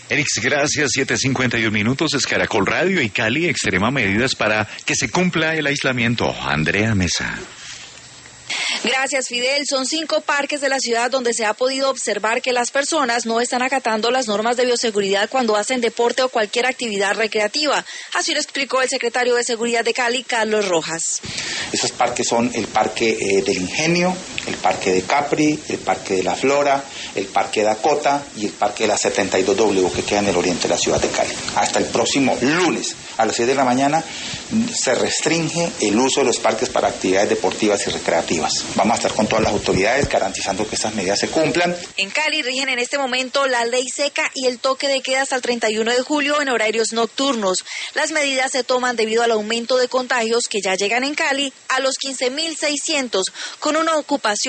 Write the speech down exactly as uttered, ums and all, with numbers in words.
Erix, gracias. siete cincuenta y uno minutos, es Caracol Radio y Cali extrema medidas para que se cumpla el aislamiento. Andrea Mesa. Gracias, Fidel. Son cinco parques de la ciudad donde se ha podido observar que las personas no están acatando las normas de bioseguridad cuando hacen deporte o cualquier actividad recreativa. Así lo explicó el secretario de Seguridad de Cali, Carlos Rojas. Esos parques son el Parque eh, del Ingenio, el Parque de Capri, el Parque de la Flora, el Parque Dakota y el Parque de la setenta y dos W, que queda en el oriente de la ciudad de Cali. Hasta el próximo lunes a las seis de la mañana se restringe el uso de los parques para actividades deportivas y recreativas. Vamos a estar con todas las autoridades garantizando que estas medidas se cumplan. En Cali rigen en este momento la ley seca y el toque de queda hasta el treinta y uno de julio en horarios nocturnos. Las medidas se toman debido al aumento de contagios que ya llegan en Cali a los quince mil seiscientos, con una ocupación